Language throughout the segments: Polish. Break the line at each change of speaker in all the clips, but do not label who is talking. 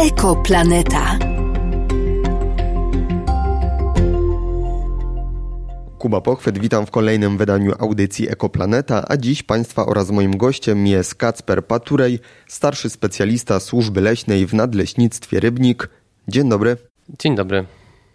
Ekoplaneta.
Kuba Pochwyt, witam w kolejnym wydaniu audycji Ekoplaneta, a dziś Państwa oraz moim gościem jest Kacper Paturej, starszy specjalista służby leśnej w Nadleśnictwie Rybnik. Dzień dobry.
Dzień dobry.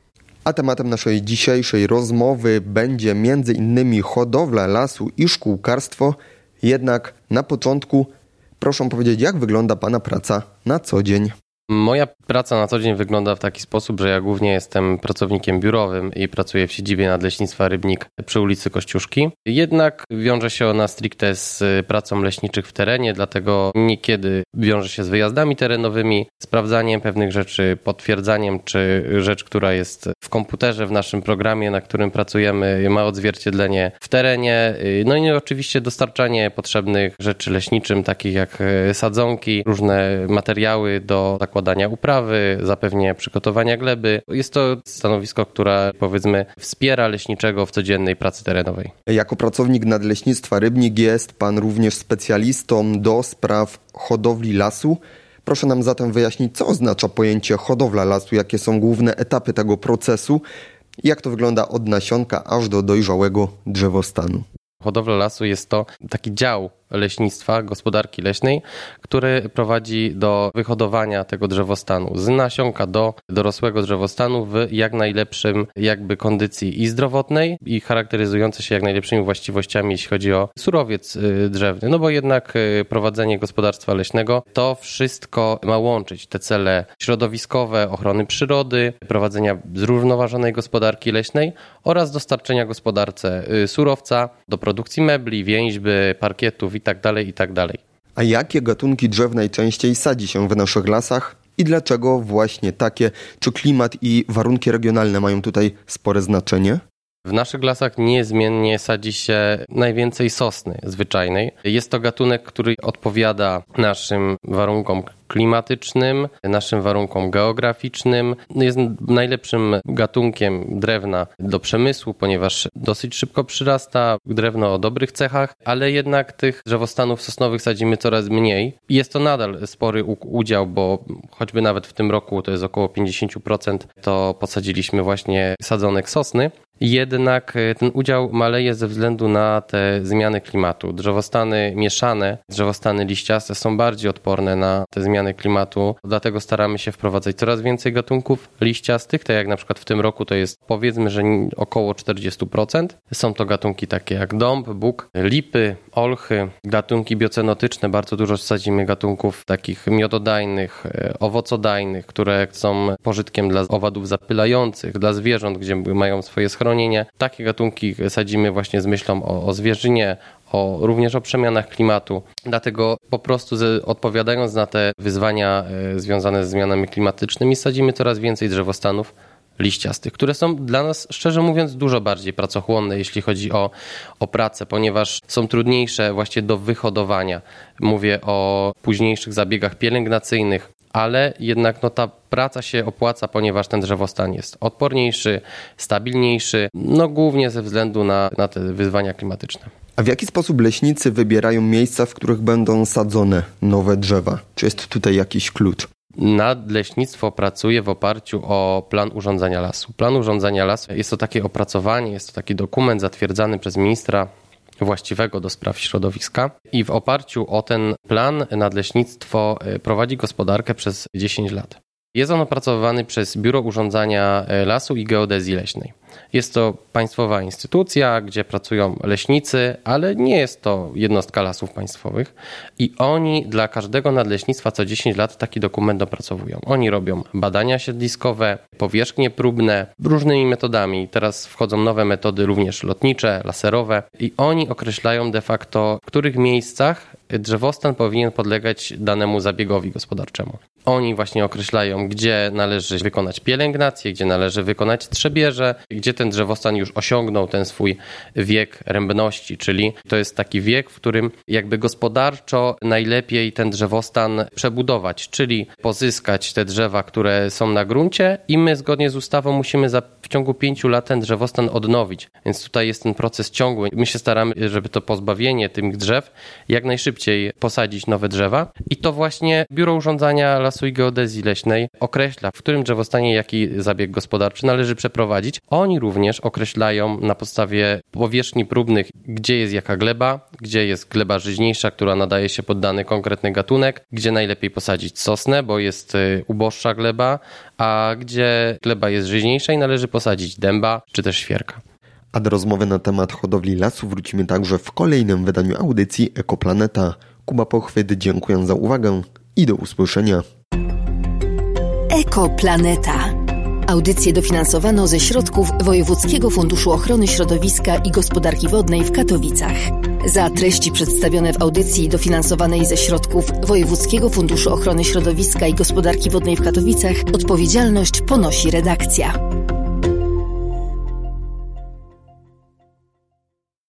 A tematem naszej dzisiejszej rozmowy będzie m.in. hodowla lasu i szkółkarstwo. Jednak na początku proszę powiedzieć, jak wygląda Pana praca na co dzień?
Moja praca na co dzień wygląda w taki sposób, że ja głównie jestem pracownikiem biurowym i pracuję w siedzibie Nadleśnictwa Rybnik przy ulicy Kościuszki. Jednak wiąże się ona stricte z pracą leśniczych w terenie, dlatego niekiedy wiąże się z wyjazdami terenowymi, sprawdzaniem pewnych rzeczy, potwierdzaniem, czy rzecz, która jest w komputerze, w naszym programie, na którym pracujemy, ma odzwierciedlenie w terenie. No i oczywiście dostarczanie potrzebnych rzeczy leśniczym, takich jak sadzonki, różne materiały do zakładania uprawy, zapewnienia przygotowania gleby. Jest to stanowisko, które powiedzmy wspiera leśniczego w codziennej pracy terenowej.
Jako pracownik Nadleśnictwa Rybnik jest Pan również specjalistą do spraw hodowli lasu. Proszę nam zatem wyjaśnić, co oznacza pojęcie hodowla lasu, jakie są główne etapy tego procesu, jak to wygląda od nasionka aż do dojrzałego drzewostanu.
Hodowla lasu jest to taki dział leśnictwa, gospodarki leśnej, który prowadzi do wyhodowania tego drzewostanu z nasionka do dorosłego drzewostanu w jak najlepszym kondycji i zdrowotnej i charakteryzujący się jak najlepszymi właściwościami, jeśli chodzi o surowiec drzewny. No bo jednak prowadzenie gospodarstwa leśnego to wszystko ma łączyć te cele środowiskowe, ochrony przyrody, prowadzenia zrównoważonej gospodarki leśnej oraz dostarczenia gospodarce surowca do produkcji mebli, więźby, parkietów itd.
A jakie gatunki drzew najczęściej sadzi się w naszych lasach i dlaczego właśnie takie? Czy klimat i warunki regionalne mają tutaj spore znaczenie?
W naszych lasach niezmiennie sadzi się najwięcej sosny zwyczajnej. Jest to gatunek, który odpowiada naszym warunkom klimatycznym, naszym warunkom geograficznym. Jest najlepszym gatunkiem drewna do przemysłu, ponieważ dosyć szybko przyrasta, drewno o dobrych cechach, ale jednak tych drzewostanów sosnowych sadzimy coraz mniej. Jest to nadal spory udział, bo choćby nawet w tym roku to jest około 50%, to posadziliśmy właśnie sadzonek sosny. Jednak ten udział maleje ze względu na te zmiany klimatu. Drzewostany mieszane, drzewostany liściaste są bardziej odporne na te zmiany klimatu, dlatego staramy się wprowadzać coraz więcej gatunków liściastych, tak jak na przykład w tym roku to jest powiedzmy, że około 40%. Są to gatunki takie jak dąb, bóg, lipy, olchy, gatunki biocenotyczne, bardzo dużo sadzimy gatunków takich miododajnych, owocodajnych, które są pożytkiem dla owadów zapylających, dla zwierząt, gdzie mają swoje schronienie. Takie gatunki sadzimy właśnie z myślą o zwierzynie, również o przemianach klimatu. Dlatego po prostu odpowiadając na te wyzwania związane ze zmianami klimatycznymi, sadzimy coraz więcej drzewostanów liściastych, które są dla nas, szczerze mówiąc, dużo bardziej pracochłonne, jeśli chodzi o pracę, ponieważ są trudniejsze właśnie do wyhodowania. Mówię o późniejszych zabiegach pielęgnacyjnych, ale jednak ta praca się opłaca, ponieważ ten drzewostan jest odporniejszy, stabilniejszy, głównie ze względu na te wyzwania klimatyczne.
A w jaki sposób leśnicy wybierają miejsca, w których będą sadzone nowe drzewa? Czy jest tutaj jakiś klucz?
Nadleśnictwo pracuje w oparciu o plan urządzenia lasu. Plan urządzenia lasu jest to takie opracowanie, jest to taki dokument zatwierdzany przez ministra właściwego do spraw środowiska i w oparciu o ten plan Nadleśnictwo prowadzi gospodarkę przez 10 lat. Jest on opracowywany przez Biuro Urządzania Lasu i Geodezji Leśnej. Jest to państwowa instytucja, gdzie pracują leśnicy, ale nie jest to jednostka lasów państwowych i oni dla każdego nadleśnictwa co 10 lat taki dokument opracowują. Oni robią badania siedliskowe, powierzchnie próbne, różnymi metodami. Teraz wchodzą nowe metody również lotnicze, laserowe i oni określają de facto, w których miejscach drzewostan powinien podlegać danemu zabiegowi gospodarczemu. Oni właśnie określają, gdzie należy wykonać pielęgnację, gdzie należy wykonać trzebierze, gdzie ten drzewostan już osiągnął ten swój wiek rębności, czyli to jest taki wiek, w którym jakby gospodarczo najlepiej ten drzewostan przebudować, czyli pozyskać te drzewa, które są na gruncie i my zgodnie z ustawą musimy w ciągu 5 lat ten drzewostan odnowić. Więc tutaj jest ten proces ciągły. My się staramy, żeby to pozbawienie tych drzew jak najszybciej posadzić nowe drzewa i to właśnie Biuro Urządzania Lasu Lasu i Geodezji Leśnej określa, w którym drzewostanie jaki zabieg gospodarczy należy przeprowadzić. Oni również określają na podstawie powierzchni próbnych, gdzie jest jaka gleba, gdzie jest gleba żyźniejsza, która nadaje się pod dany konkretny gatunek, gdzie najlepiej posadzić sosnę, bo jest uboższa gleba, a gdzie gleba jest żyźniejsza i należy posadzić dęba czy też świerka.
A do rozmowy na temat hodowli lasu wrócimy także w kolejnym wydaniu audycji Ekoplaneta. Kuba Pochwyt, dziękuję za uwagę i do usłyszenia.
Ekoplaneta. Audycję dofinansowano ze środków Wojewódzkiego Funduszu Ochrony Środowiska i Gospodarki Wodnej w Katowicach. Za treści przedstawione w audycji dofinansowanej ze środków Wojewódzkiego Funduszu Ochrony Środowiska i Gospodarki Wodnej w Katowicach odpowiedzialność ponosi redakcja.